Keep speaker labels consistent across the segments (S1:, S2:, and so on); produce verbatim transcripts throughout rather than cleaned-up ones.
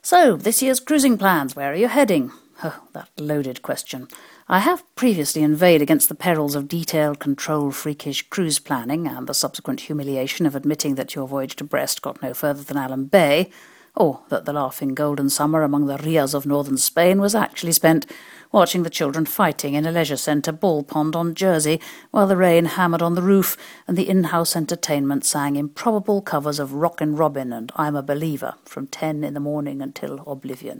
S1: So, this year's cruising plans, where are you heading? Oh, that loaded question. I have previously inveighed against the perils of detailed, control freakish cruise planning and the subsequent humiliation of admitting that your voyage to Brest got no further than Allen Bay, or that the laughing golden summer among the rias of northern Spain was actually spent watching the children fighting in a leisure centre ball pond on Jersey while the rain hammered on the roof and the in-house entertainment sang improbable covers of Rockin' Robin and I'm a Believer from ten in the morning until oblivion.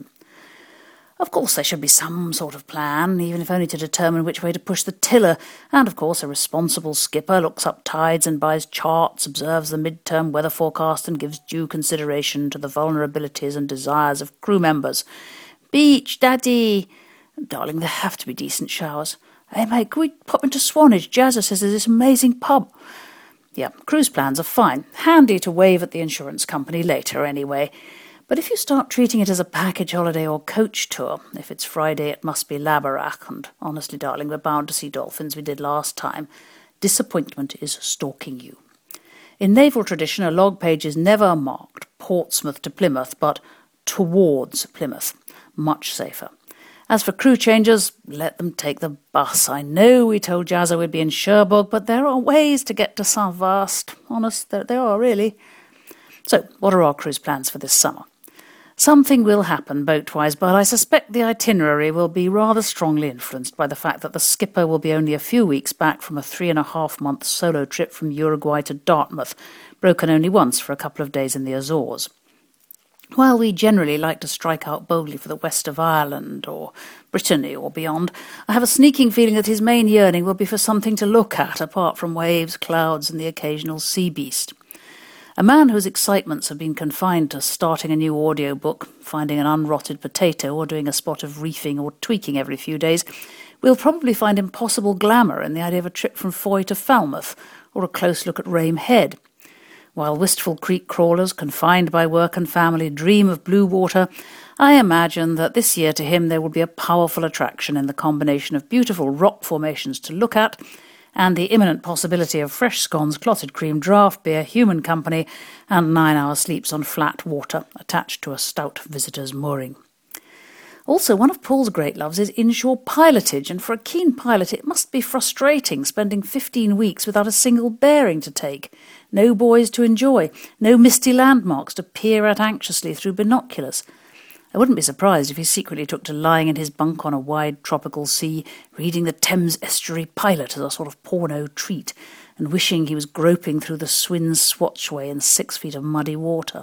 S1: Of course there should be some sort of plan, even if only to determine which way to push the tiller, and of course a responsible skipper looks up tides and buys charts, observes the mid-term weather forecast and gives due consideration to the vulnerabilities and desires of crew members. Beach, Daddy! Darling, there have to be decent showers. Hey mate, can we pop into Swanage? Jazza says there's this amazing pub. Yeah, cruise plans are fine. Handy to wave at the insurance company later anyway. But if you start treating it as a package holiday or coach tour, if it's Friday it must be Labarach, and honestly darling, we're bound to see dolphins we did last time, disappointment is stalking you. In naval tradition, a log page is never marked Portsmouth to Plymouth, but towards Plymouth. Much safer. As for crew changes, let them take the bus. I know we told Jazza we'd be in Cherbourg, but there are ways to get to Saint-Vaast. Honest, there, there are really. So, what are our cruise plans for this summer? Something will happen boat-wise, but I suspect the itinerary will be rather strongly influenced by the fact that the skipper will be only a few weeks back from a three-and-a-half-month solo trip from Uruguay to Dartmouth, broken only once for a couple of days in the Azores. While we generally like to strike out boldly for the west of Ireland or Brittany or beyond, I have a sneaking feeling that his main yearning will be for something to look at apart from waves, clouds and the occasional sea beast. A man whose excitements have been confined to starting a new audiobook, finding an unrotted potato or doing a spot of reefing or tweaking every few days will probably find impossible glamour in the idea of a trip from Foy to Falmouth or a close look at Rame Head. While wistful creek crawlers, confined by work and family, dream of blue water, I imagine that this year to him there will be a powerful attraction in the combination of beautiful rock formations to look at and the imminent possibility of fresh scones, clotted cream, draught beer, human company, and nine-hour sleeps on flat water attached to a stout visitor's mooring. Also, one of Paul's great loves is inshore pilotage, and for a keen pilot it must be frustrating spending fifteen weeks without a single bearing to take, no buoys to enjoy, no misty landmarks to peer at anxiously through binoculars. I wouldn't be surprised if he secretly took to lying in his bunk on a wide tropical sea, reading the Thames Estuary Pilot as a sort of porno treat, and wishing he was groping through the Swin's Swatchway in six feet of muddy water.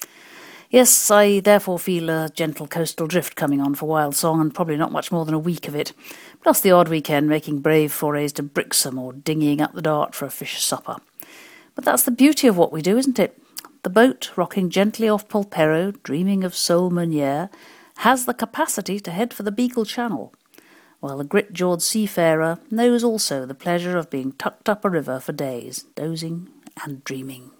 S1: Yes, I therefore feel a gentle coastal drift coming on for Wild Song, and probably not much more than a week of it, plus the odd weekend making brave forays to Brixham or dinghying up the Dart for a fish supper. But that's the beauty of what we do, isn't it? The boat, rocking gently off Polperro, dreaming of Sole Meunier, has the capacity to head for the Beagle Channel, while the grit-jawed seafarer knows also the pleasure of being tucked up a river for days, dozing and dreaming.